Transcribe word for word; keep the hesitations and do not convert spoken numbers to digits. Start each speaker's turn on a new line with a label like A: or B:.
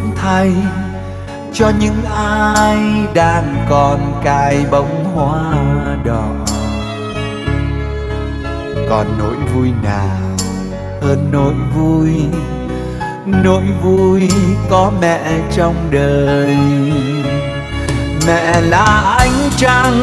A: thay cho những ai đang còn cài bông hoa đỏ. Còn nỗi vui nào hơn nỗi vui, nỗi vui có mẹ trong đời. Mẹ là ánh trăng